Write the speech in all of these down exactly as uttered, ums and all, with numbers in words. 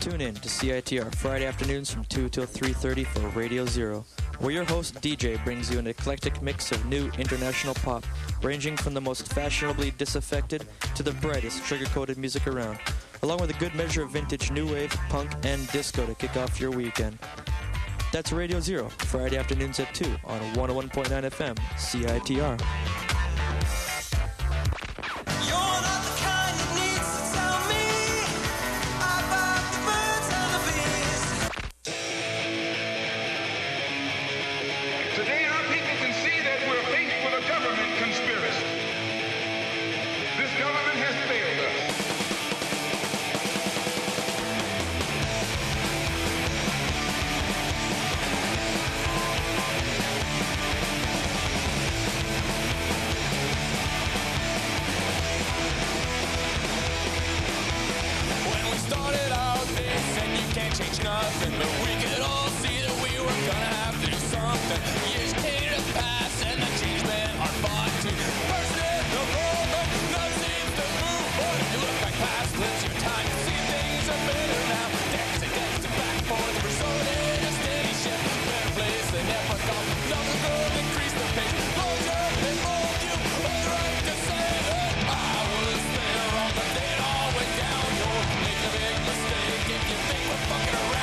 Tune in to C I T R Friday afternoons from two till three thirty for Radio Zero, where your host D J brings you an eclectic mix of new international pop, ranging from the most fashionably disaffected to the brightest sugar-coated music around, along with a good measure of vintage new wave, punk, and disco to kick off your weekend. That's Radio Zero, Friday afternoons at two on one oh one point nine F M, C I T R. Nothing, but we could all see that we were gonna have to do something. Years came to pass, and the change men are fought to burst in the moment. None seems to move, but if you look back past, it's your time to see things are better now. Dancing, dancing back and forth, resort in a steady ship. Better place than ever come. Nothing good, increase the pace. Closure, they mold you, all the right to say that I was there on the day it all went down. You'll make a big mistake if you think we're fucking around.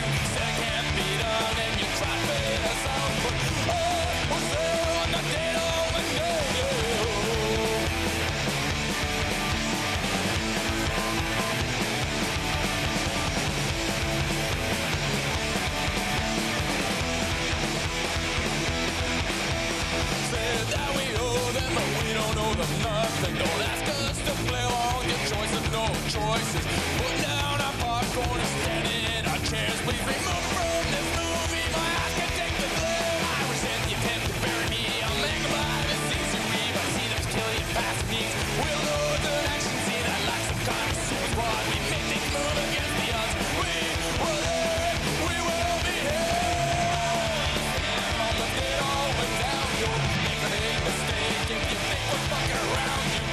Nothing, don't ask us to play along. Your choices, no choices. Put down our popcorn and stand in our chairs. Please remove from this movie. My eyes can take the glare. I resent the attempt to bury me. I'm magnified and sees you read. I see them kill you past needs. We'll know the action scene. I like some kind of super squad. We make things move against the odds. We were there. We will be here. On the day it all went down. You'll make a big mistake if you think we're fucking around.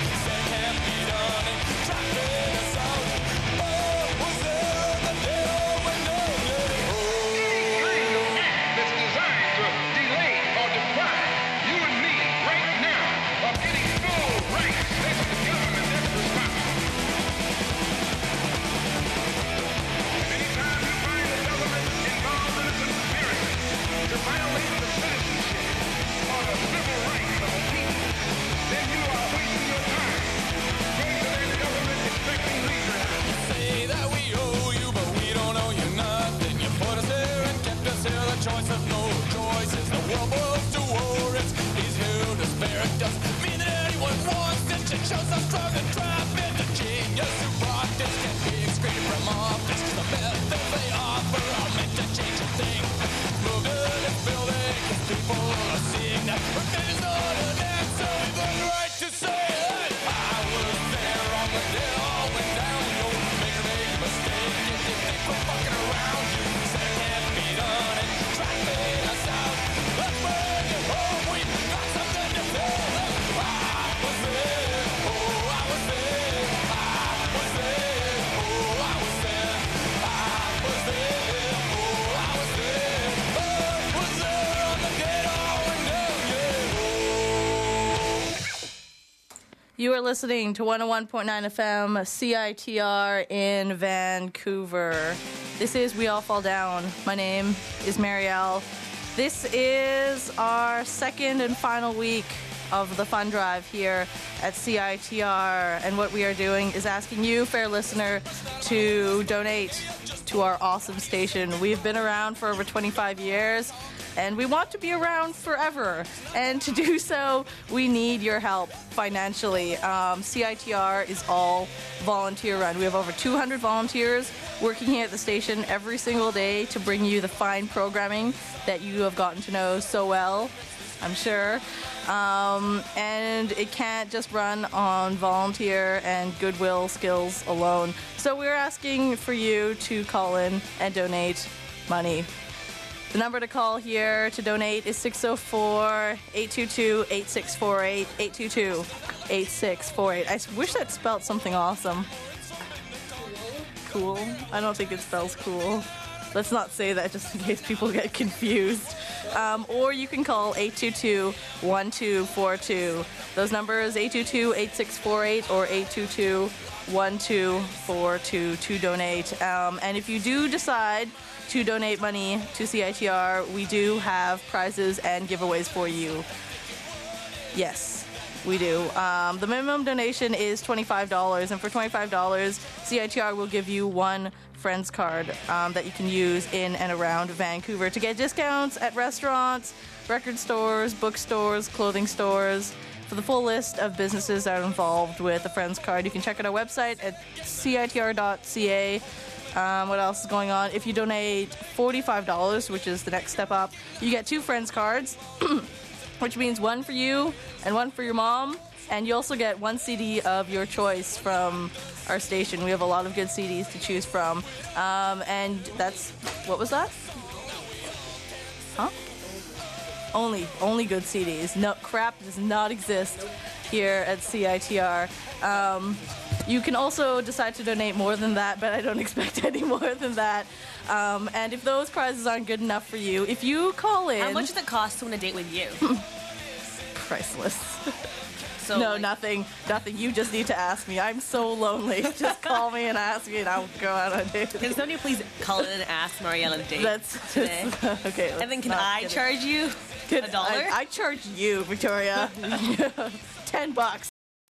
Choice of no choices, the world boils to war. It's easy to despair. It doesn't mean that anyone wants it. It shows how strong the trap is. The genius who brought this can be screamed from office. Cause the methods they offer are meant to change a thing. Moving and building, cause people are seeing that revenge is not an answer. We've got the right to say that I was there on the day it all went down. You'll make a big mistake if you think we're fucking around. You said it can't be done. And us out. Let's bring it home. We've got something to tell them. I was there. Oh, I was there. I was there. Oh, I was there. I was there. Oh, I was there. I was there on the day it all went down. Yeah. You are listening to one oh one point nine F M C I T R in Vancouver. This is We All Fall Down. My name is Marielle. This is our second and final week of the fun drive here at C I T R. And what we are doing is asking you, fair listener, to donate to our awesome station. We've been around for over twenty-five years, and we want to be around forever. And to do so, we need your help financially. Um, C I T R is all volunteer run. We have over two hundred volunteers working here at the station every single day to bring you the fine programming that you have gotten to know so well, I'm sure. Um, and it can't just run on volunteer and goodwill skills alone. So we're asking for you to call in and donate money. The number to call here to donate is six oh four, eight two two, eight six four eight, eight two two, eight six four eight. I wish that spelled something awesome. cool. I don't think it spells cool. Let's not say that just in case people get confused. Um, or you can call eight two two, one two four two. Those numbers, eight two two, eight six four eight or eight two two, one two four two to donate. Um, and if you do decide to donate money to C I T R, we do have prizes and giveaways for you. Yes, we do. Um, the minimum donation is twenty-five dollars, and for twenty-five dollars, C I T R will give you one Friends card um, that you can use in and around Vancouver to get discounts at restaurants, record stores, bookstores, clothing stores. For the full list of businesses that are involved with the Friends card, you can check out our website at C I T R dot C A. Um, what else is going on? If you donate forty-five dollars, which is the next step up, you get two Friends cards, which means one for you and one for your mom. And you also get one C D of your choice from our station. We have a lot of good C Ds to choose from. Um, and that's, what was that? Huh? Only, only good C Ds. No, crap does not exist here at C I T R. Um, you can also decide to donate more than that, but I don't expect any more than that. Um, and if those prizes aren't good enough for you, if you call in... How much does it cost to win a date with you? Priceless. So, no, like, nothing. Nothing. You just need to ask me. I'm so lonely. Just call me and ask me, and I'll go out on a date. Can somebody please call in and ask Marielle a date That's today? okay. And then can not I get it. charge you Can a dollar? I, I charge you, Victoria. Ten bucks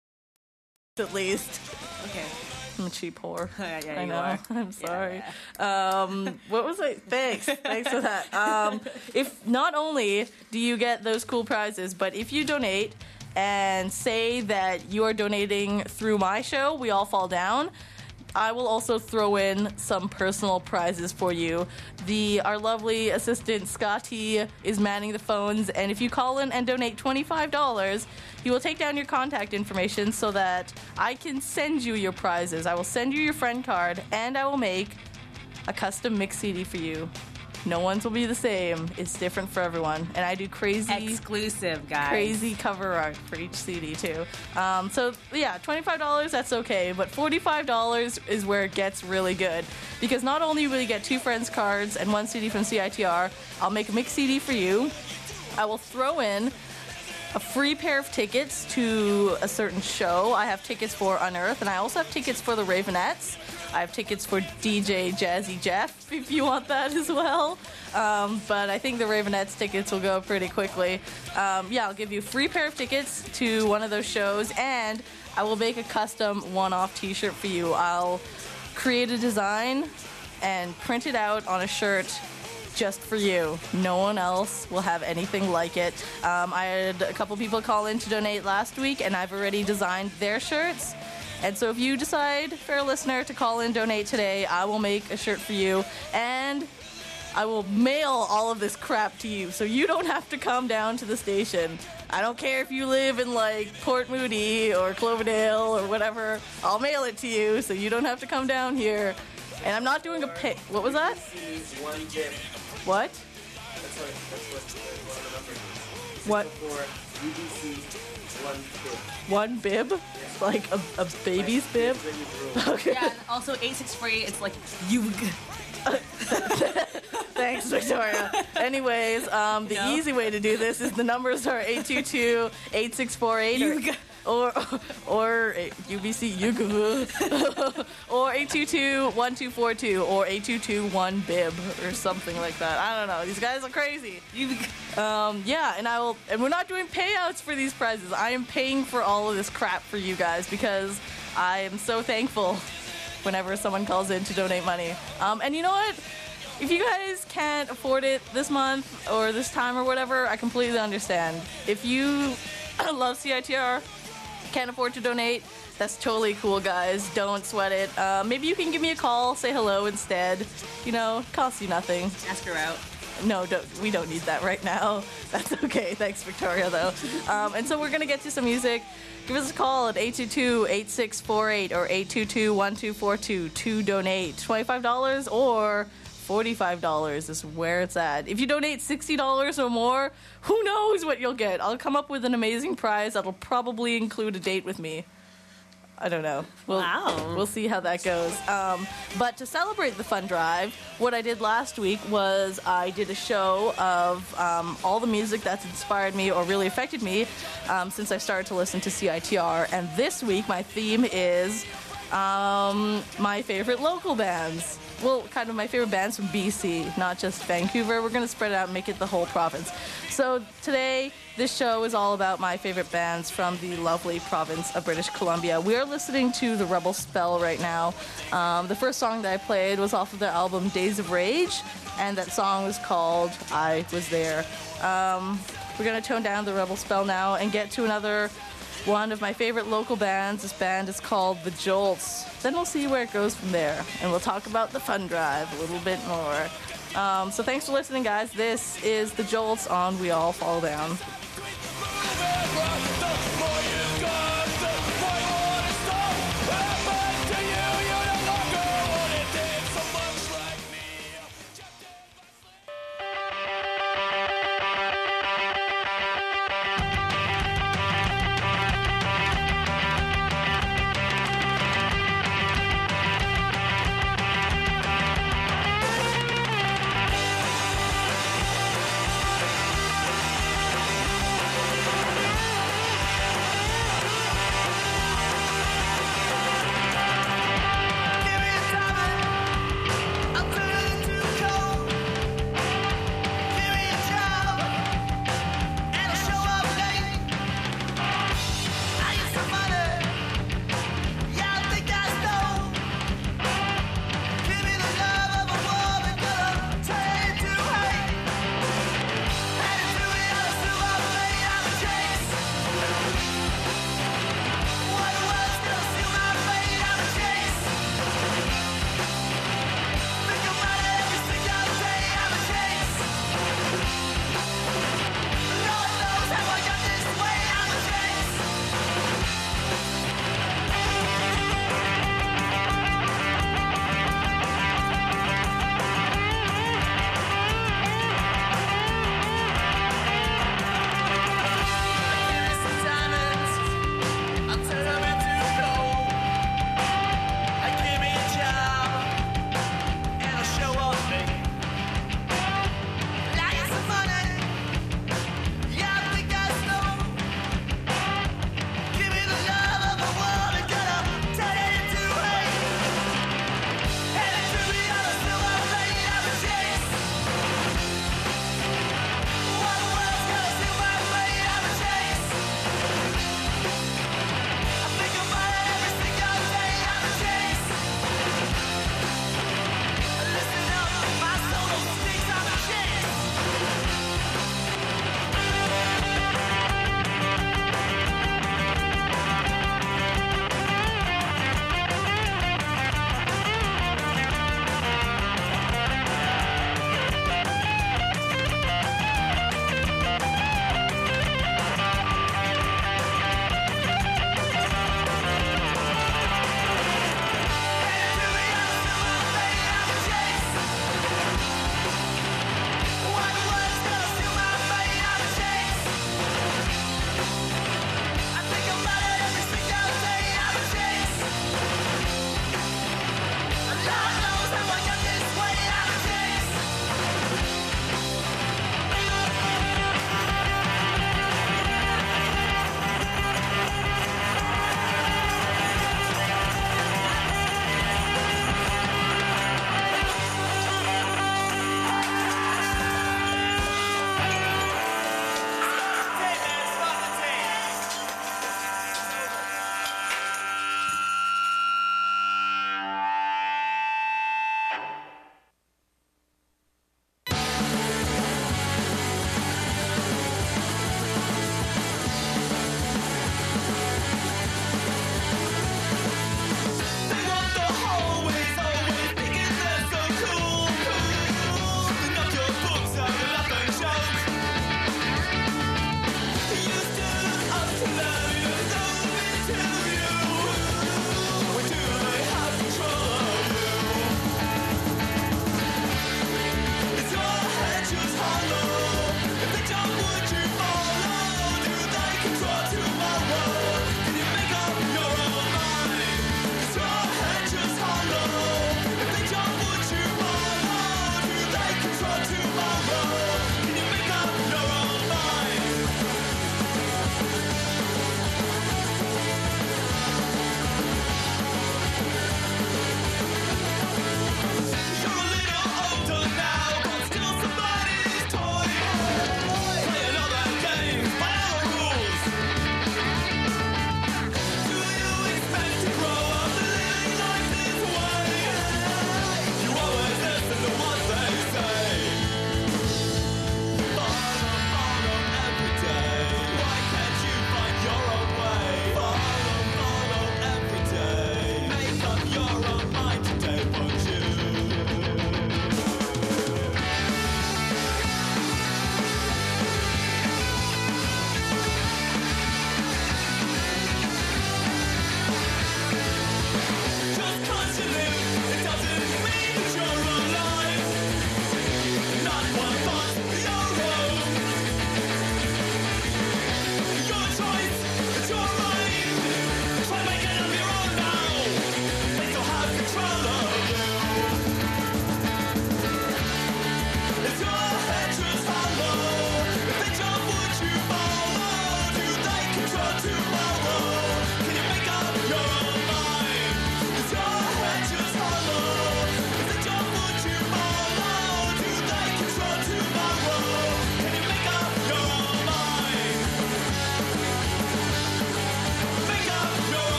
at least. Okay. I'm a cheap whore. Yeah, yeah, I you know. are. I'm sorry. Yeah. Um, what was I? Thanks. Thanks for that. Um, if not only do you get those cool prizes, but if you donate and say that you are donating through my show, We All Fall Down, I will also throw in some personal prizes for you. The our lovely assistant Scotty is manning the phones, and if you call in and donate twenty-five dollars, he will take down your contact information so that I can send you your prizes. I will send you your friend card, and I will make a custom mix C D for you. No one's will be the same. It's different for everyone, and I do crazy Exclusive, guys. crazy cover art for each C D too. Um, so yeah, twenty-five dollars, that's okay, but forty-five dollars is where it gets really good, because not only will you get two Friends cards and one C D from C I T R, I'll make a mix C D for you. I will throw in a free pair of tickets to a certain show. I have tickets for Unearth, and I also have tickets for the Ravenettes. I have tickets for D J Jazzy Jeff, if you want that as well. Um, but I think the Ravenettes tickets will go pretty quickly. Um, yeah, I'll give you a free pair of tickets to one of those shows, and I will make a custom one-off t-shirt for you. I'll create a design and print it out on a shirt just for you. No one else will have anything like it. Um, I had a couple people call in to donate last week, and I've already designed their shirts. And so if you decide, fair listener, to call in, donate today, I will make a shirt for you, and I will mail all of this crap to you, so you don't have to come down to the station. I don't care if you live in, like, Port Moody or Cloverdale or whatever. I'll mail it to you, so you don't have to come down here. And I'm not doing a pay. What was that? What? What? One bib? Like a, a baby's bib? Okay. Yeah, and also eight six four eight, it's like you. Thanks, Victoria. Anyways, um, the No. easy way to do this is the numbers are eight two two, eight six four eight or, or, or U B C or eight two two, one two four two or eight two two, one bib or something like that. I don't know. These guys are crazy. Um, yeah, and I will, and we're not doing payouts for these prizes. I am paying for all of this crap for you guys because I am so thankful whenever someone calls in to donate money. Um, and you know what? If you guys can't afford it this month or this time or whatever, I completely understand. If you love C I T R, can't afford to donate, that's totally cool, guys. Don't sweat it. Uh, maybe you can give me a call, say hello instead. You know, costs you nothing. Ask her out. No, don't, we don't need that right now. That's okay. Thanks, Victoria, though. Um, and so we're going to get to some music. Give us a call at eight two two, eight six four eight or eight two two, one two four two to donate. twenty-five dollars or forty-five dollars is where it's at. If you donate sixty dollars or more, who knows what you'll get. I'll come up with an amazing prize that'll probably include a date with me. I don't know. We'll, Wow. We'll see how that goes. Um, but to celebrate the fun drive, what I did last week was I did a show of um, all the music that's inspired me or really affected me um, since I started to listen to C I T R. And this week, my theme is um, my favorite local bands. Well, kind of my favorite bands from B C, not just Vancouver. We're going to spread it out and make it the whole province. So today, this show is all about my favorite bands from the lovely province of British Columbia. We are listening to The Rebel Spell right now. Um, the first song that I played was off of their album Days of Rage, and that song was called I Was There. Um, we're going to tone down The Rebel Spell now and get to another one of my favorite local bands. This band is called The Jolts. Then we'll see where it goes from there, and we'll talk about the fun drive a little bit more. Um, so thanks for listening, guys. This is The Jolts on We All Fall Down. We'll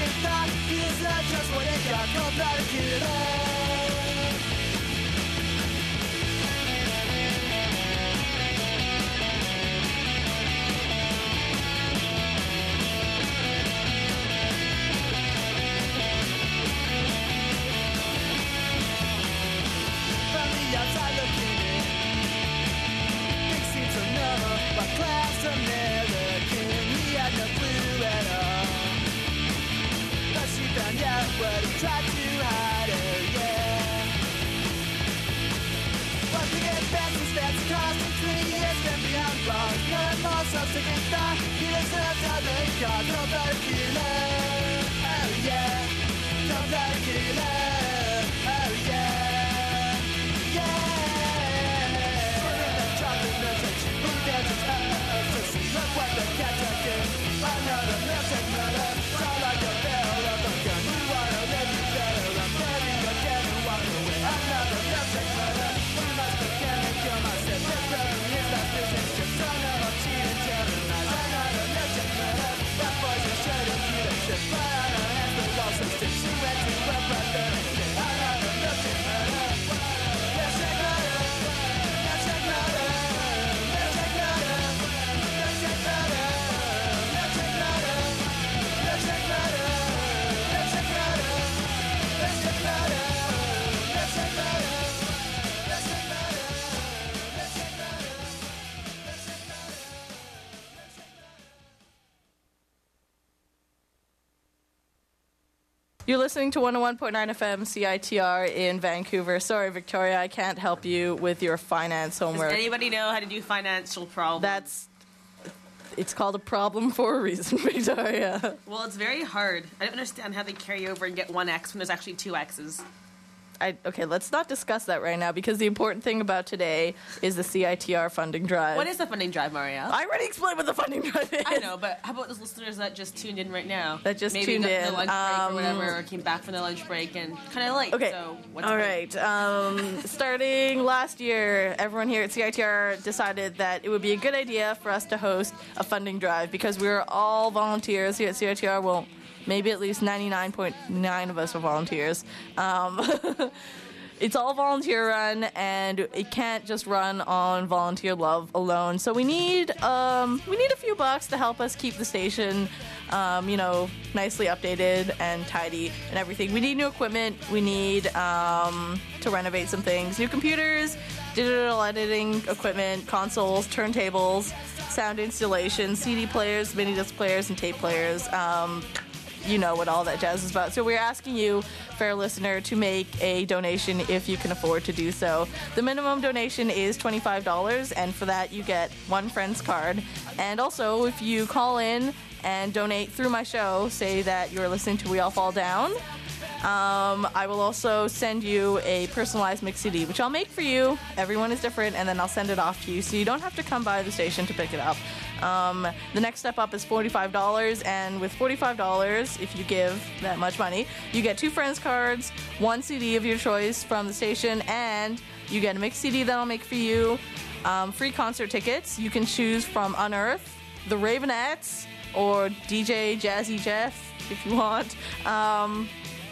second thought. It's not just what it got called by the killer. Outside looking in, things seem so normal, but class American, he had no clue at all. But she found out what he tried to hide, oh yeah. Once we get back to stats and cost, twenty years spent behind bars, none more self-second thought, he lives outside the car, don't let a killer, oh yeah, don't let a killer, oh yeah. Look what the cats are doing. Another milkshake murder. Sound like a barrel of a gun. You wanna live, you better run. Dirty again and walk away. Another milkshake murder. We must begin and kill myself. This brother is not business. Just son of a cheat and terrorize. Another milkshake murder. That boy's a shirt and keep it shit. Fly on her hands with all some sticks. She went to her brother and said, another milkshake murder. Milkshake murder. Milkshake murder. Milkshake murder. You're listening to one oh one point nine F M C I T R in Vancouver. Sorry, Victoria, I can't help you with your finance homework. Does anybody know how to do financial problems? That's... It's called a problem for a reason, Victoria. Well, it's very hard. I don't understand how they carry over and get one X when there's actually two X's. I, okay, let's not discuss that right now because the important thing about today is the C I T R funding drive. What is the funding drive, Marielle? I already explained what the funding drive is. I know, but how about those listeners that just tuned in right now? That just Maybe tuned got in. the lunch break Um, or whatever, or came back from the lunch break and kind of late. Okay. So what's All the- right. Um, starting last year, everyone here at C I T R decided that it would be a good idea for us to host a funding drive because we were all volunteers here at C I T R. Well, maybe at least ninety-nine point nine of us are volunteers. Um, It's all volunteer run, and it can't just run on volunteer love alone. So we need um, we need a few bucks to help us keep the station, um, you know, nicely updated and tidy and everything. We need new equipment. We need um, to renovate some things, new computers, digital editing equipment, consoles, turntables, sound installation, C D players, mini disc players, and tape players. Um, You know what all that jazz is about. So we're asking you, fair listener, to make a donation if you can afford to do so. The minimum donation is twenty-five dollars, and for that you get one friend's card. And also, if you call in and donate through my show, say that you're listening to We All Fall Down, um, I will also send you a personalized mix C D, which I'll make for you. Everyone is different, and then I'll send it off to you, so you don't have to come by the station to pick it up. Um, the next step up is forty-five dollars, and with forty-five dollars, if you give that much money, you get two friends cards, one C D of your choice from the station, and you get a mix C D that I'll make for you, um, free concert tickets. You can choose from Unearth, The Ravenettes, or D J Jazzy Jeff, if you want. Um...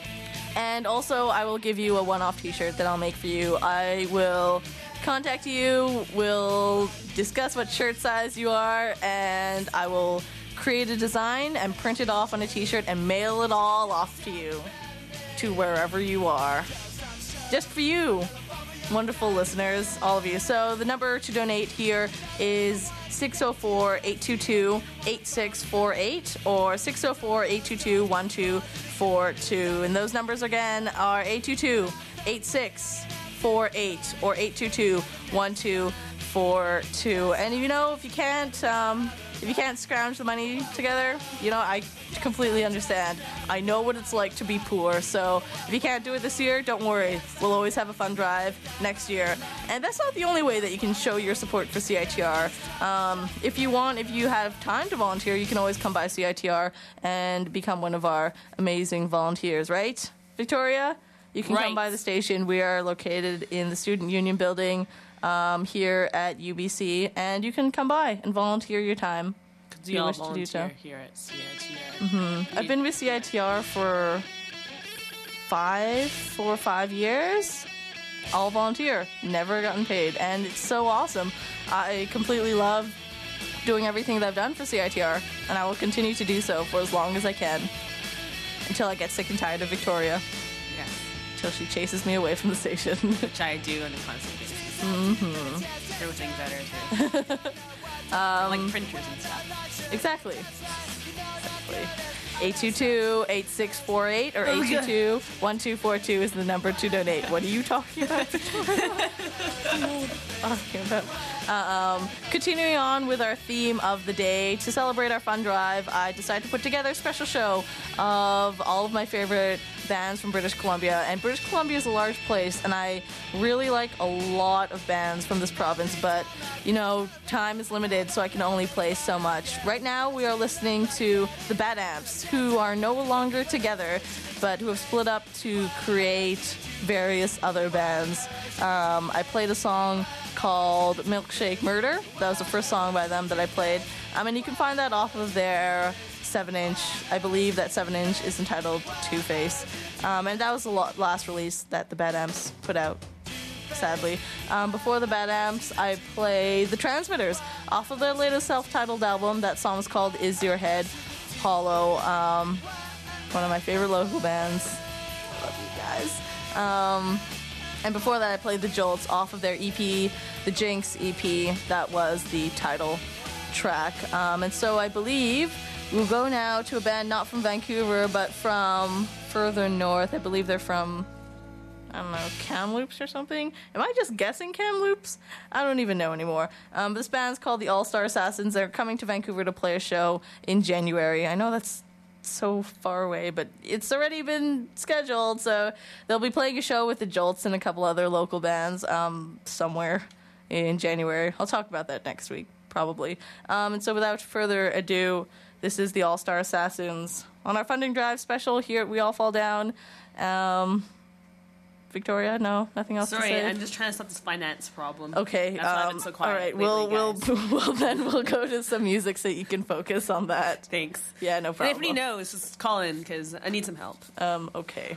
And also, I will give you a one-off t-shirt that I'll make for you. I will contact you, we'll discuss what shirt size you are, and I will create a design and print it off on a t-shirt and mail it all off to you, to wherever you are. Just for you, wonderful listeners, all of you. So the number to donate here is six oh four, eight two two, eight six four eight or six oh four, eight two two, one two four two. And those numbers again are eight two two, eight six four eight or eight two two, one two four two. And you know, if you can't um, if you can't scrounge the money together, you know, I completely understand. I know what it's like to be poor, so if you can't do it this year, don't worry. We'll always have a fun drive next year. And that's not the only way that you can show your support for C I T R. Um, if you want, if you have time to volunteer, you can always come by C I T R and become one of our amazing volunteers, right, Victoria? You can Right. come by the station. We are located in the Student Union building um, here at U B C, and you can come by and volunteer your time. We you all wish to do volunteer so. here at C I T R. Mm-hmm. I've been with C I T R for five, four or five years. All volunteer, never gotten paid, and it's so awesome. I completely love doing everything that I've done for C I T R, and I will continue to do so for as long as I can until I get sick and tired of Victoria, Yes. until she chases me away from the station. Which I do on a constant basis. Mm-hmm. Throw things at her too. um, like printers and stuff. Exactly. Exactly. eight two two, eight six four eight or eight two two, one two four two is the number to donate. What are you talking about, Victoria? Talking about. Uh, um, continuing on with our theme of the day, to celebrate our fun drive, I decided to put together a special show of all of my favorite bands from British Columbia. And British Columbia is a large place, and I really like a lot of bands from this province, but, you know, time is limited, so I can only play so much. Right now, we are listening to the Bad Amps, who are no longer together, but who have split up to create various other bands. Um, I played a song called Milkshake Murder. That was the first song by them that I played. Um, and you can find that off of their seven inch. I believe that seven inch is entitled Two-Face. Um, and that was the lo- last release that the Bad Amps put out, sadly. Um, before the Bad Amps, I played The Transmitters off of their latest self-titled album. That song is called Is Your Head Hollow. Um, one of my favorite local bands. Love you guys. Um, and before that, I played The Jolts off of their E P, the Jinx E P. That was the title track. Um, and so I believe we'll go now to a band not from Vancouver, but from further north. I believe they're from, I don't know, Kamloops or something? Am I just guessing Kamloops? I don't even know anymore. Um, this band's called the All-Star Assassins. They're coming to Vancouver to play a show in January. I know that's so far away, but it's already been scheduled, so they'll be playing a show with the Jolts and a couple other local bands um, somewhere in January. I'll talk about that next week, probably. Um, and so without further ado, this is the All-Star Assassins on our funding drive special here at We All Fall Down. Um, Victoria, no, nothing else Sorry, to say? I'm just trying to stop this finance problem. Okay, That's why I've um, been so quiet all right, lately, we'll, we'll, guys. well, then we'll go to some music so you can focus on that. Thanks. Yeah, no And problem. if anybody knows, just call in, because I need some help. Um, okay.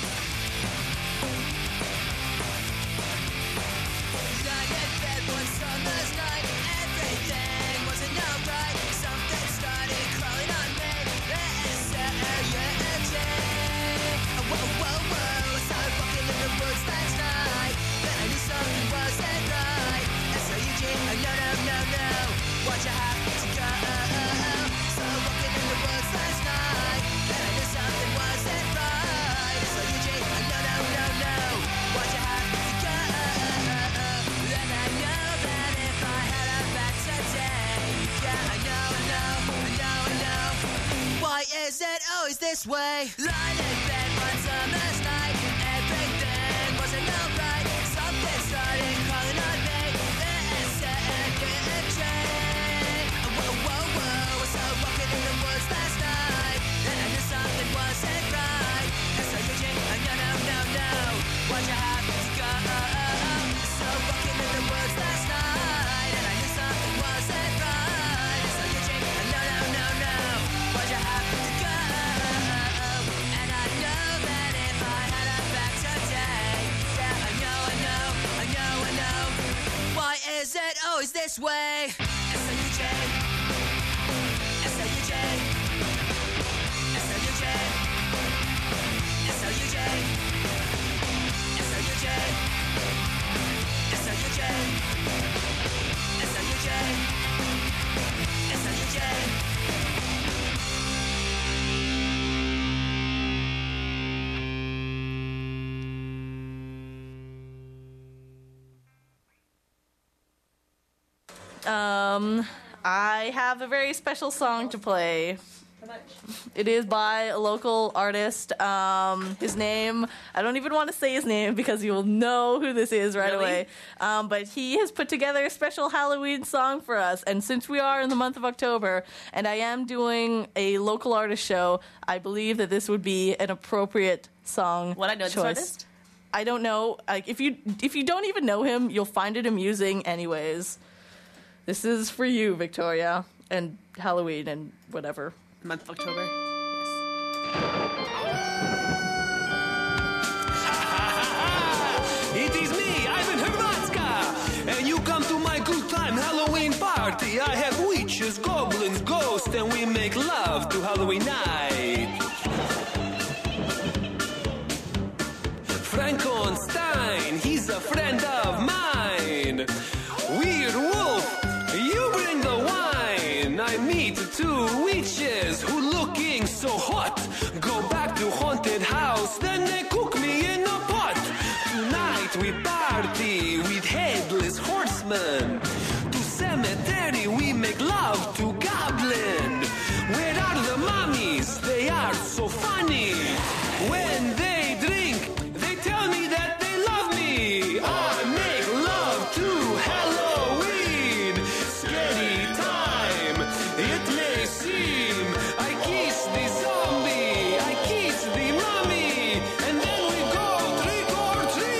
Is it always this way? Lying in bed one summer's night, everything wasn't alright. Something started crawling on me. It said get a train. Whoa, whoa, whoa. I saw walking in the woods last night, and I knew something wasn't right. S O U G, no, no, no, no. Why'd you have to go? I saw walking in the woods last night, and I knew something wasn't right. S O U G, no, no, no, no. Why'd you have to go? And I know that if I had a back today, yeah, I know, I know, I know, I know. Why is it always this way? S O U J, S O U J, S O U J, S O U J, S O U J, S O U J, S O U J, S O U J. Um, I have a very special song to play. It is by a local artist. Um, his name, I don't even want to say his name because you will know who this is right Really? away. Um, but he has put together a special Halloween song for us. And since we are in the month of October, and I am doing a local artist show, I believe that this would be an appropriate song What, I know this choice. artist? I don't know. Like, if you if you don't even know him, you'll find it amusing anyways. This is for you, Victoria. and Halloween and whatever. Month of October. Yes. It is me, Ivan Hrvatska, and you come to my good time Halloween party. I have witches, goblins, ghosts, and we make love to Halloween night. Frankenstein, he's a friend of mine. Weird wolf, you bring the wine. I meet two witches who looking so hot. Go back to haunted house, then they cook me in a pot. Tonight we party with headless horsemen. To cemetery we make love to goblin. Where are the mummies? They are so funny. When they drink, they tell me that they love me. I make love to Halloween. Scary time, it may seem. I kiss the zombie, I kiss the mummy, and then we go trick or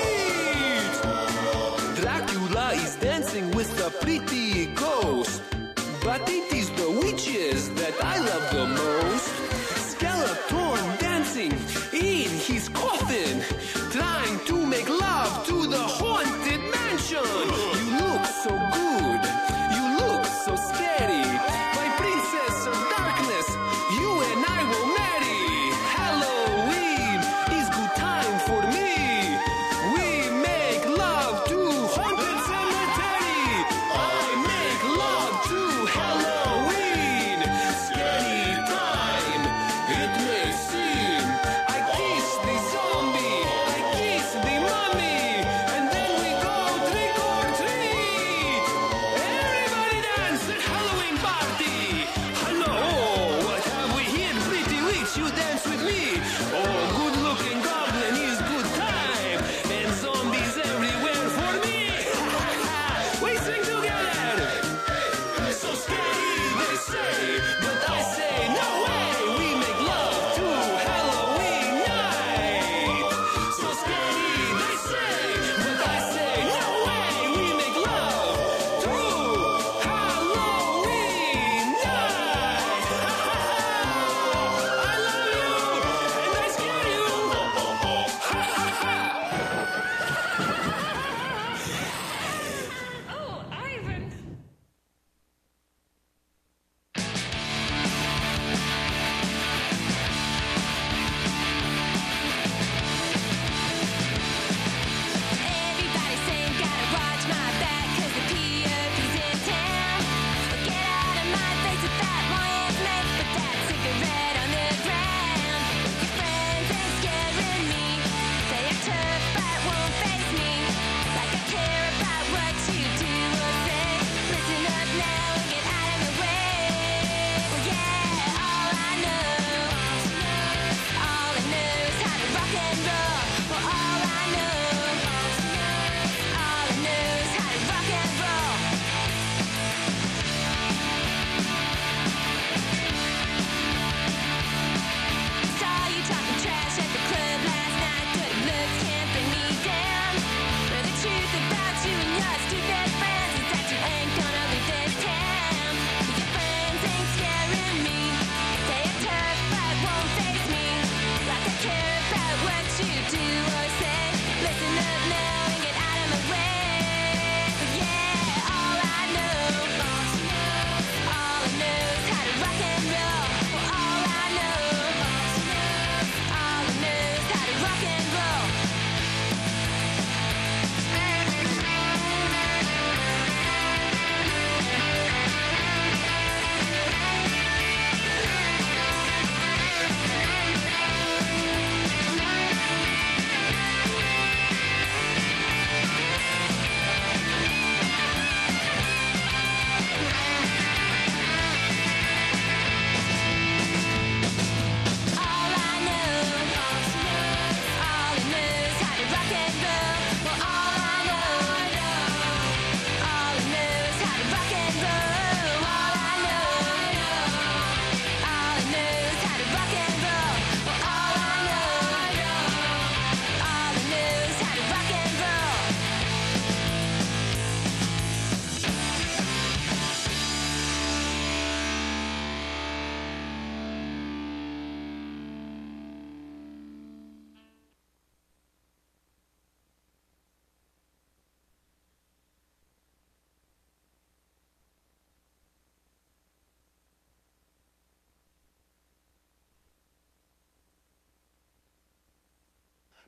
treat. Dracula is dancing with a pretty ghost, but it is the witches that I love the most. Skeleton dancing in his coffin, trying to make love to the haunted mansion. You look so good, you look so scary. My princess of darkness, you and I will marry. Halloween is good time for me. We make love to haunted cemetery. I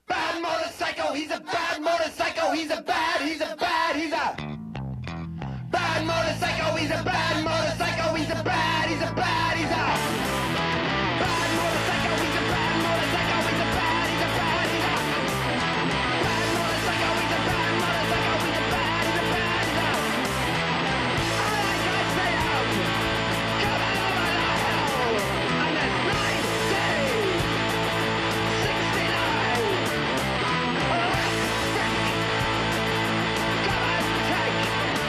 bad motorcycle. He's a bad motorcycle. He's a bad, he's a bad, he's a bad motorcycle. He's a bad motorcycle. He's a bad, he's a bad, he's a bad motorcycle. He's a bad motorcycle. He's a bad, he's a bad, he's a bad motorcycle. He's a bad motorcycle. He's a bad, he's a bad, he's a I like I say out. Come out of my hell. And it's nineteen sixty-nine. Come on, take.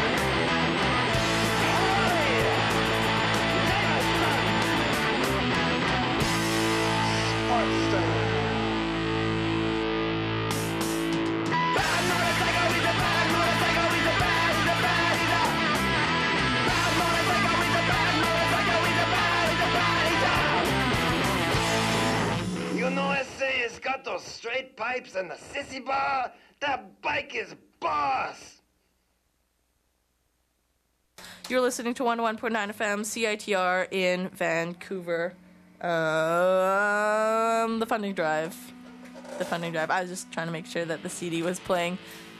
You know S A has got those straight pipes and the sissy bar? That bike is boss! You're listening to one oh one point nine F M C I T R in Vancouver. Um, the funding drive. The funding drive. I was just trying to make sure that the C D was playing.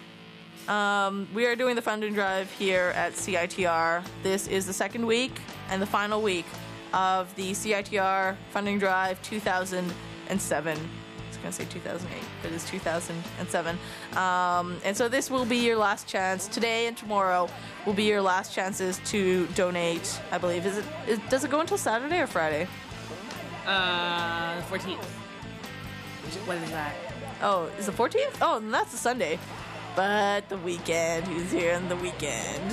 Um, we are doing the funding drive here at C I T R. This is the second week and the final week of the C I T R funding drive two thousand seven. I was going to say two thousand eight, but it's two thousand seven. Um, and so this will be your last chance. Today and tomorrow will be your last chances to donate, I believe. Is it? Is, does it go until Saturday or Friday? Uh, fourteenth. What is that? Oh, is the fourteenth? Oh, then that's a Sunday. But the weekend, who's here on the weekend?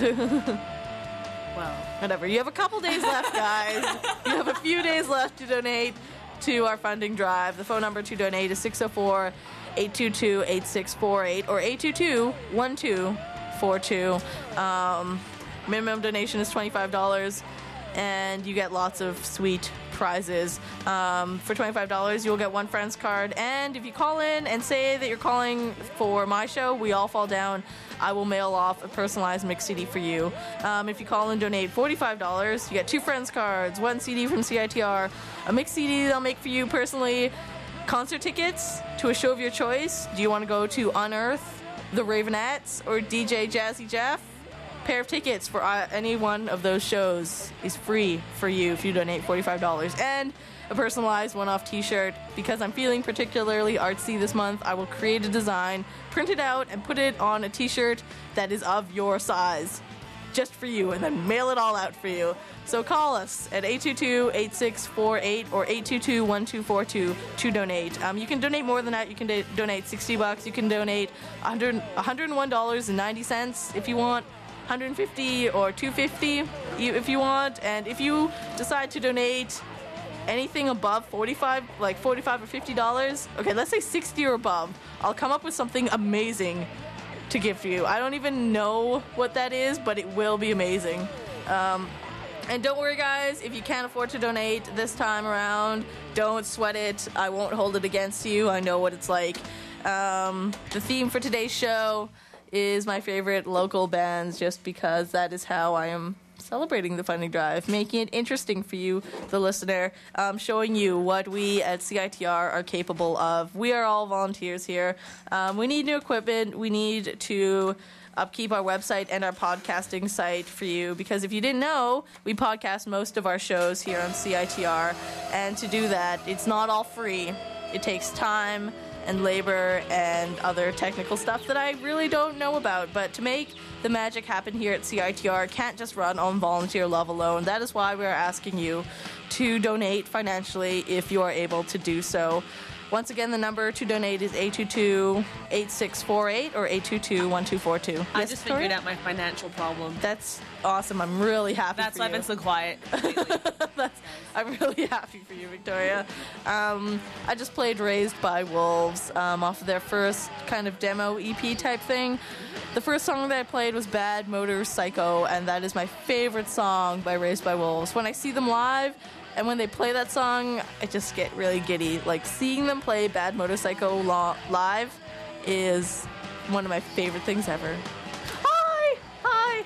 Well, Whatever. You have a couple days left, guys. You have a few days left to donate to our funding drive. The phone number to donate is six oh four, eight two two, eight six four eight or eight two two, one two four two. Um, minimum donation is twenty-five dollars, and you get lots of sweet prizes. Um, for twenty-five dollars, you'll get one friend's card, and if you call in and say that you're calling for my show, We All Fall Down, I will mail off a personalized mix C D for you. Um, if you call and donate forty-five dollars, you get two friends cards, one C D from C I T R, a mix C D that I'll make for you personally, concert tickets to a show of your choice. Do you want to go to Unearth, The Ravenettes, or D J Jazzy Jeff? Pair of tickets for uh, any one of those shows is free for you if you donate forty-five dollars. And a personalized one-off t-shirt. Because I'm feeling particularly artsy this month, I will create a design, print it out, and put it on a t-shirt that is of your size. Just for you, and then mail it all out for you. So call us at eight two two, eight six four eight or eight two two, one two four two to donate. Um, you can donate more than that. You can da- donate sixty bucks. You can donate one hundred, one hundred one dollars and ninety cents if you want. one hundred fifty or two hundred fifty if you want. And if you decide to donate anything above forty-five, like forty-five or fifty dollars, okay, let's say sixty or above, I'll come up with something amazing to give to you. I don't even know what that is, but it will be amazing. Um, and don't worry, guys, if you can't afford to donate this time around, don't sweat it. I won't hold it against you. I know what it's like. Um, the theme for today's show is my favorite local bands, just because that is how I am celebrating the funding drive, making it interesting for you, the listener, um, showing you what we at C I T R are capable of. We are all volunteers here. Um, we need new equipment. We need to upkeep our website and our podcasting site for you, because if you didn't know, we podcast most of our shows here on C I T R, and to do that, it's not all free. It takes time and labor and other technical stuff that I really don't know about. But to make the magic happen here at C I T R, it can't just run on volunteer love alone. That is why we're asking you to donate financially if you are able to do so. Once again, the number to donate is eight two two, eight six four eight or eight two two, one two four two. I Yes, just Victoria? figured out my financial problem. That's awesome. I'm really happy That's for why you. I've been so quiet. That's, I'm really happy for you, Victoria. Um, I just played Raised by Wolves um, off of their first kind of demo E P type thing. The first song that I played was Bad Motor Psycho, and that is my favorite song by Raised by Wolves. When I see them live, and when they play that song, I just get really giddy. Like, seeing them play Bad Motor Psycho lo- live is one of my favorite things ever. Hi! Hi!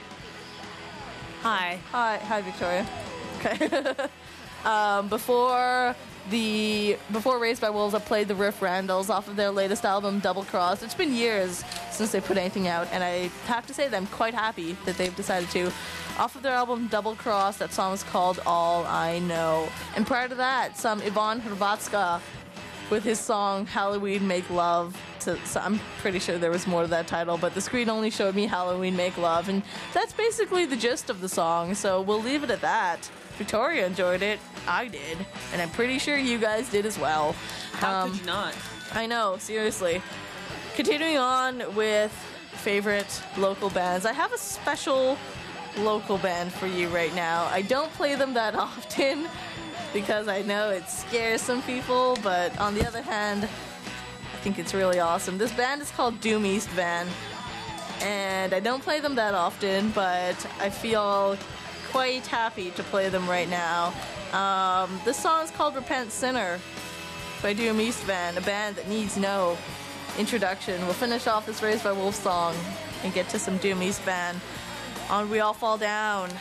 Hi. Hi, hi, Victoria. Okay. um, before the before Raised by Wolves, I played the Riff Randalls off of their latest album, Double Cross. It's been years since they put anything out, and I have to say that I'm quite happy that they've decided to. Off of their album, Double Cross, that song is called All I Know. And prior to that, some Ivan Hrvatska with his song Halloween Make Love. So, so I'm pretty sure there was more to that title, but the screen only showed me Halloween Make Love, and that's basically the gist of the song, so we'll leave it at that. Victoria enjoyed it. I did. And I'm pretty sure you guys did as well. How Um, could you not? I know, seriously. Continuing on with favorite local bands, I have a special local band for you right now. I don't play them that often because I know it scares some people, but on the other hand, I think it's really awesome. This band is called Doom East Van, and I don't play them that often, but I feel quite happy to play them right now. Um, this song is called Repent Sinner by Doom East Van, a band that needs no introduction. We'll finish off this Raised by Wolves song and get to some Doom East Van on We All Fall Down.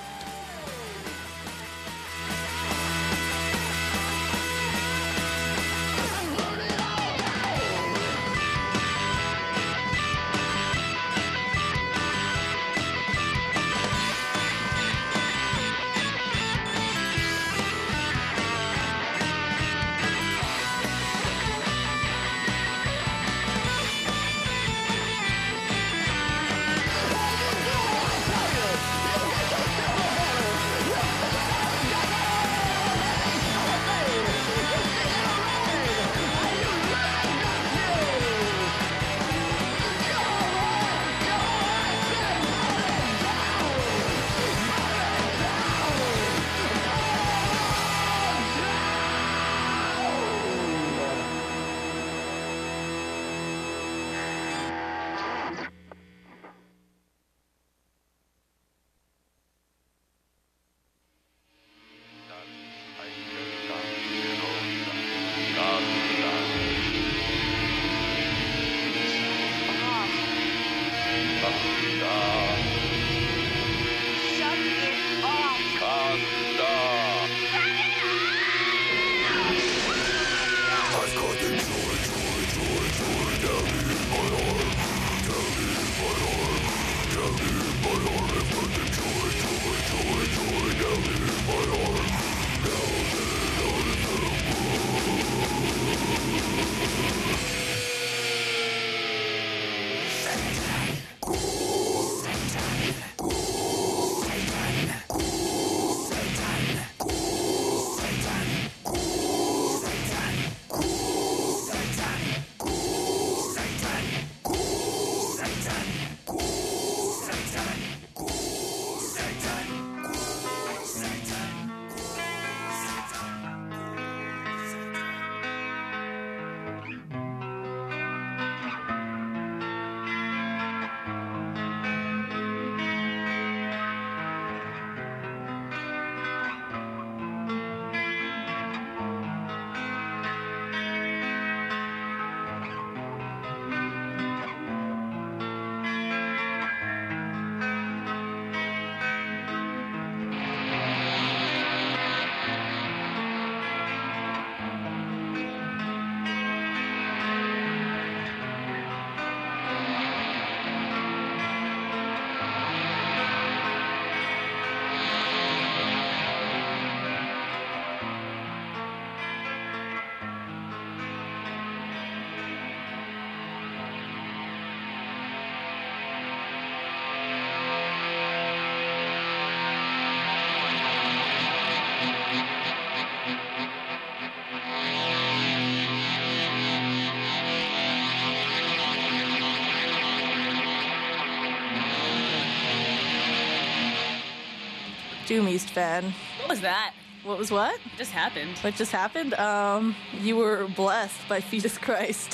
Doom East Van. What was that? What was what? It just happened. What just happened? Um, you were blessed by Fetus Christ.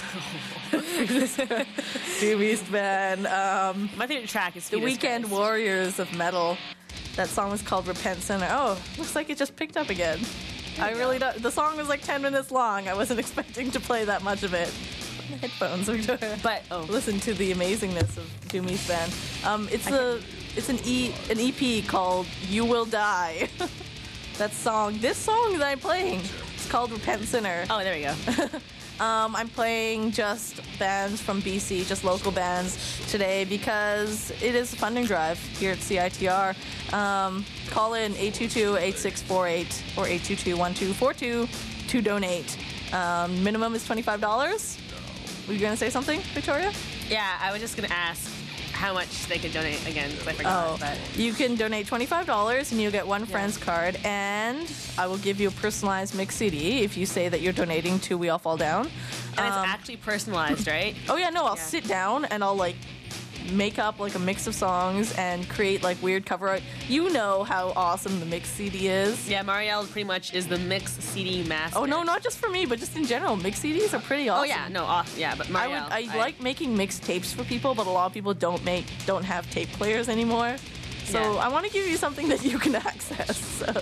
Fetus Christ. Doom East Van. Um, My favorite track is The Fetus Weekend Christ. Warriors of Metal. That song was called Repent Sinner. Oh, looks like it just picked up again. I really don't. The song was like ten minutes long. I wasn't expecting to play that much of it. My headphones, Victoria. But oh, Listen to the amazingness of Doom East Van. Um, it's a, it's an E, an E P called "You Will Die." That song, this song that I'm playing, it's called Repent Sinner. Oh, there we go. Um, I'm playing just bands from B C, just local bands today because it is a funding drive here at C I T R. Um, call in eight two two, eight six four eight or eight two two, one two four two to donate. Um, minimum is twenty-five dollars. Were you going to say something, Victoria? Yeah, I was just going to ask how much they could donate again, because I forgot. Oh, But you can donate twenty-five dollars and you'll get one friend's card, and I will give you a personalized mix C D if you say that you're donating to We All Fall Down. and it's Um, actually personalized, right? Oh yeah, no, I'll Yeah. sit down and I'll like make up like a mix of songs and create like weird cover art. You know how awesome the mix C D is. Yeah, Marielle pretty much is the mix C D master. Oh no, not just for me, but just in general. Mix C Ds are pretty awesome. Oh yeah, no, off. Yeah, but I Marielle. would I, like making mixed tapes for people, but a lot of people don't make don't have tape players anymore. So Yeah. I want to give you something that you can access. So.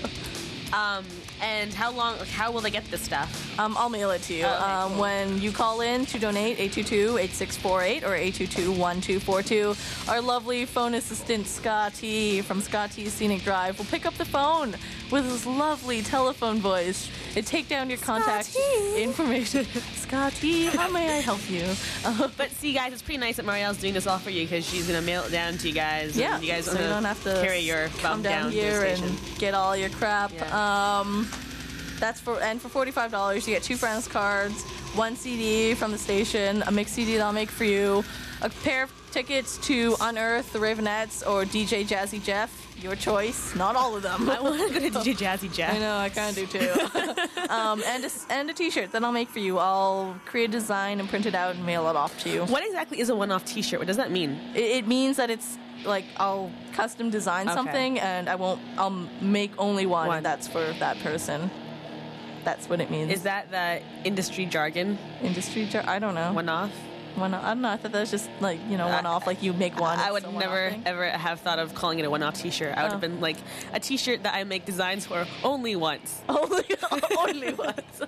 Um, and how long? How will they get this stuff? Um, I'll mail it to you. Oh, okay, um, cool. When you call in to donate, eight two two, eight six four eight or eight two two, one two four two. Our lovely phone assistant, Scotty, from Scotty's Scenic Drive, will pick up the phone with his lovely telephone voice and take down your contact Scotty. information. Scotty, how may I help you? Uh, But see, guys, it's pretty nice that Marielle's doing this all for you because she's gonna mail it down to you guys. yeah, and you guys so you don't have to carry your come bum down, down, here to the and station. get all your crap. Yeah. Um, that's for and for forty-five dollars you get two friends cards, one C D from the station, a mix C D that I'll make for you, a pair of tickets to Unearth, the Ravenettes, or D J Jazzy Jeff. Your choice. Not all of them. I want to go to D J Jazzy Jeff. I know, I kind of do too. um, and, a, and a t-shirt that I'll make for you. I'll create a design and print it out and mail it off to you. What exactly is a one-off T-shirt? What does that mean? It, it means that it's like I'll custom design Okay. something and I won't, I'll make only one, One. and that's for that person. That's what it means. Is that the industry jargon? industry? Jar- I don't know. One-off? One, I don't know. I thought that was just like, you know, I- one off. Like you make one. I it's would a one-off never thing. ever have thought of calling it a one-off T-shirt. I would Oh. have been like a T-shirt that I make designs for only once, Only, only once.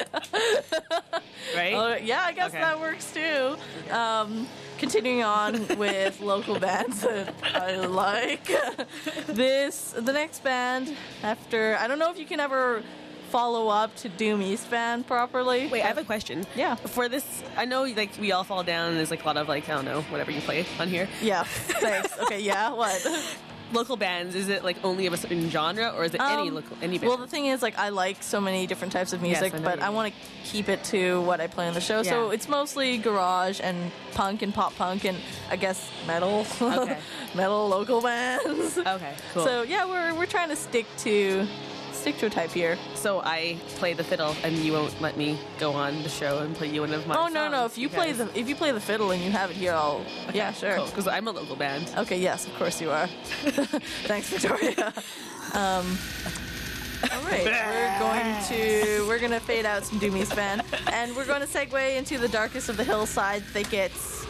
right? Oh, yeah, I guess Okay. that works too. Um, continuing on with local bands that I like. This, the next band after, I don't know if you can ever follow up to Doom East band properly. Wait, I have a question. Yeah. For this, I know like We All Fall Down, and there's like a lot of like I don't know whatever you play on here. Yeah, thanks. Okay, yeah, what? Local bands, is it like only of a certain genre, or is it any Um, local any band? Well, the thing is, like, I like so many different types of music, I know but you I do. want to keep it to what I play on the show. So Yeah. it's mostly garage and punk and pop punk and I guess metal. Okay. Metal local bands. Okay, cool. So yeah, we're we're trying to stick to stick to a type here. So I play the fiddle, and you won't let me go on the show and play you one of my Oh no no! songs If you play because- the if you play the fiddle and you have it here, I'll yeah sure. because I'm a local band. Okay, yes, of course you are. Thanks, Victoria. Um, all right, we're going to we're gonna fade out some Doom East band, and we're going to segue into the darkest of the hillside thickets.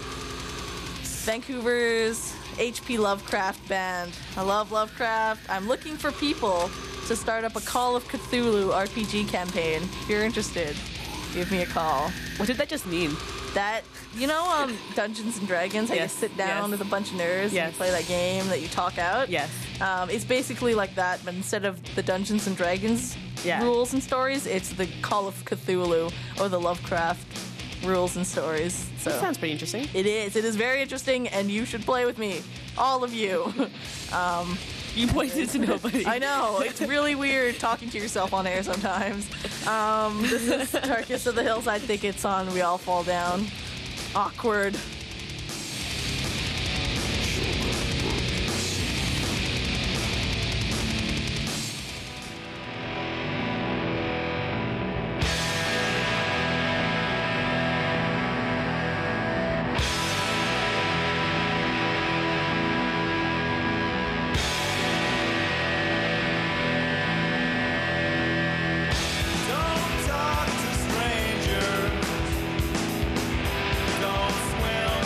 Vancouver's H P Lovecraft band. I love Lovecraft. I'm looking for people to start up a Call of Cthulhu R P G campaign. If you're interested, give me a call. What did that just mean? That you know, um, Dungeons and Dragons. How Yes, you sit down yes. with a bunch of nerds and Yes. you play that game that you talk out. Yes. Um, it's basically like that, but instead of the Dungeons and Dragons Yeah. rules and stories, it's the Call of Cthulhu or the Lovecraft rules and stories. So That sounds pretty interesting. it is. It is very interesting, and you should play with me, all of you. um, You pointed to nobody. I know it's really weird talking to yourself on air sometimes. Um, this is Darkest of the Hills. I think it's on We All Fall Down. Awkward. Don't talk to strangers. Don't swim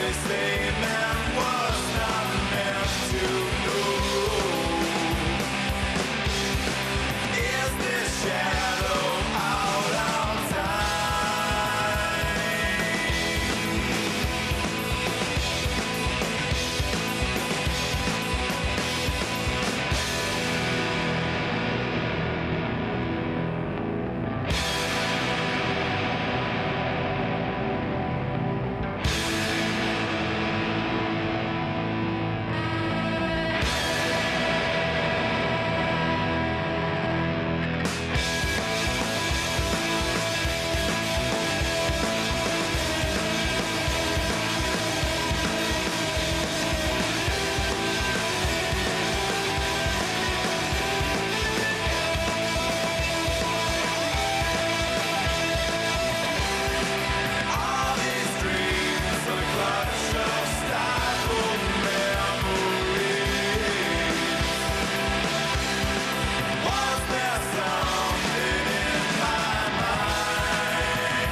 they say man was not meant to know. Is this shadow out of time? All these dreams, a clutch of stifled memories. Was there something in my mind?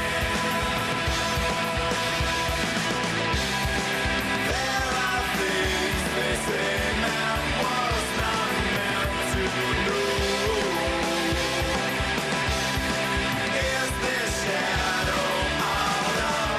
There are things they say man was not meant to know. Is this shadow out of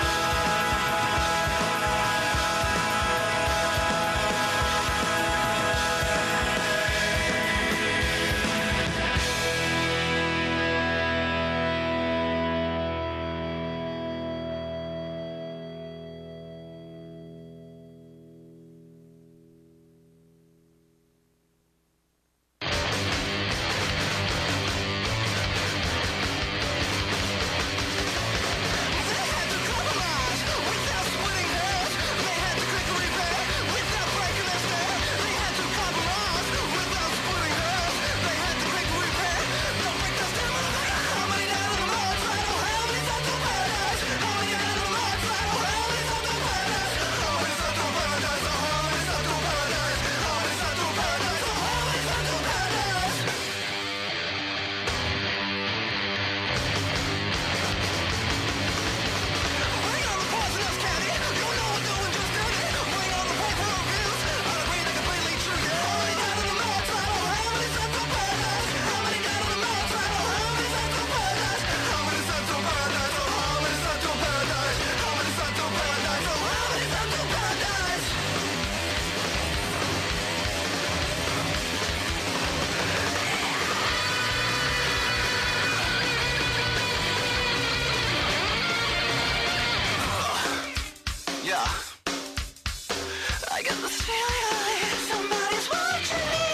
Yeah. I get this feeling like somebody's watching me.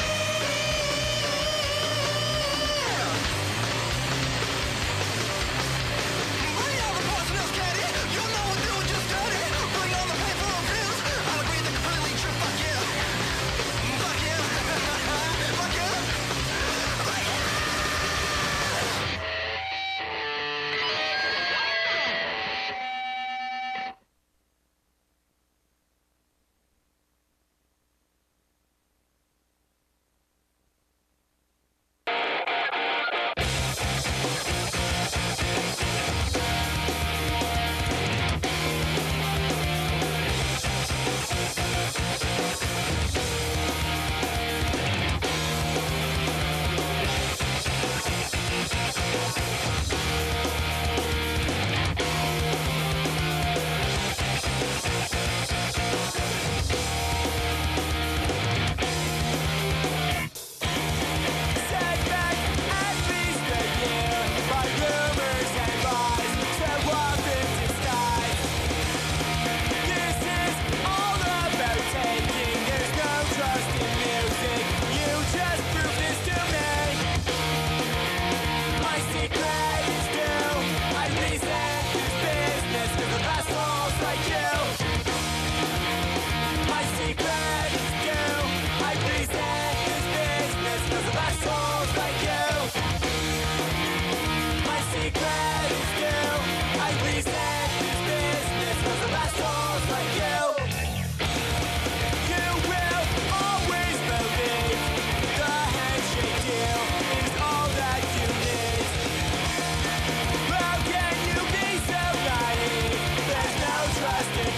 Bring on the poison pills, candy. You know what doing just dirty. Bring on the paper of pills. I'll agree they're completely true. Fuck yeah. Fuck yeah. Fuck yeah. Fuck yeah. Trust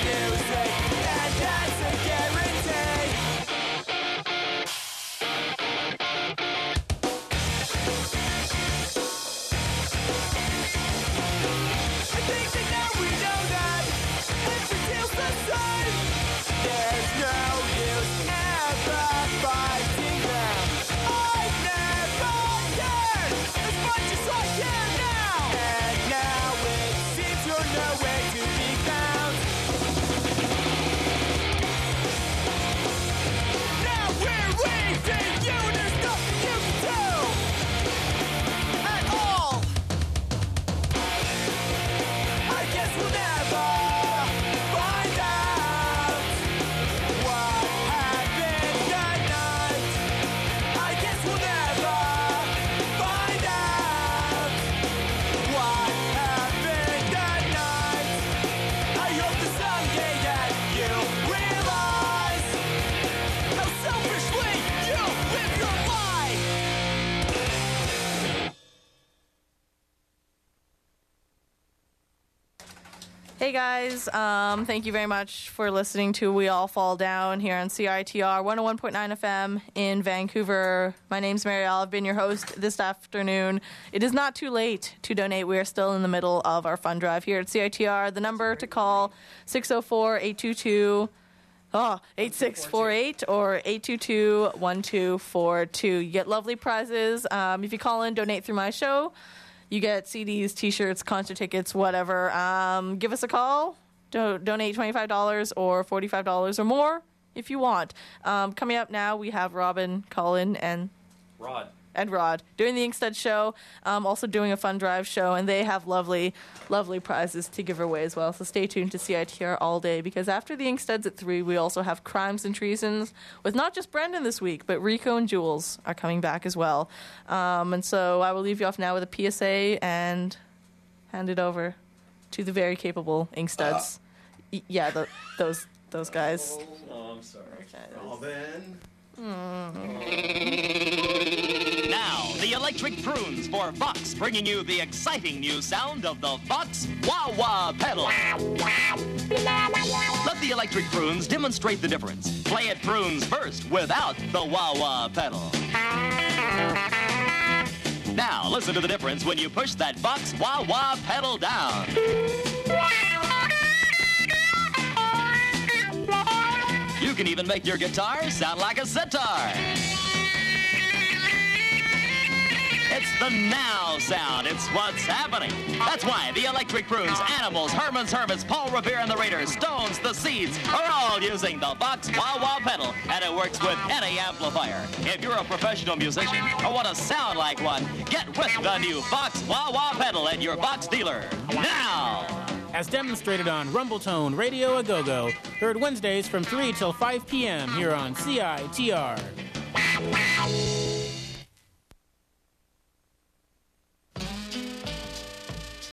Hey guys, um, thank you very much for listening to We All Fall Down here on C I T R one oh one point nine F M in Vancouver. My name's Marielle. I've been your host this afternoon. It is not too late to donate. We are still in the middle of our fund drive here at C I T R. The number to call, six oh four, eight two two, oh, eight six four eight or eight two two, one two four two. You get lovely prizes. Um, if you call in, donate through my show. You get C Ds, T-shirts, concert tickets, whatever. Um, give us a call. Do- donate twenty-five dollars or forty-five dollars or more if you want. Um, coming up now, we have Robin, Colin, and Rod. And Rod doing the Inkstuds show, um, also doing a fun drive show, and they have lovely, lovely prizes to give away as well. So stay tuned to C I T R all day, because after the Inkstuds at three, we also have Crimes and Treasons with not just Brendan this week, but Rico and Jules are coming back as well. Um, and so I will leave you off now with a P S A and hand it over to the very capable Inkstuds. Uh. Y- yeah, the, those those guys. Oh, I'm sorry. Robin. Now, the Electric Prunes for Vox, bringing you the exciting new sound of the Vox Wah-Wah pedal. Let the Electric Prunes demonstrate the difference. Play it prunes first without the Wah-Wah pedal. Now, listen to the difference when you push that Vox Wah-Wah pedal down. You can even make your guitar sound like a sitar. It's the now sound. It's what's happening. That's why the Electric Prunes, Animals, Herman's Hermits, Paul Revere and the Raiders, Stones, the Seeds are all using the Vox Wah-Wah pedal, and it works with any amplifier. If you're a professional musician or want to sound like one, get with the new Vox Wah-Wah pedal at your Vox dealer now. As demonstrated on Rumbletone Radio A Go-Go, heard Wednesdays from three till five p.m. here on C I T R.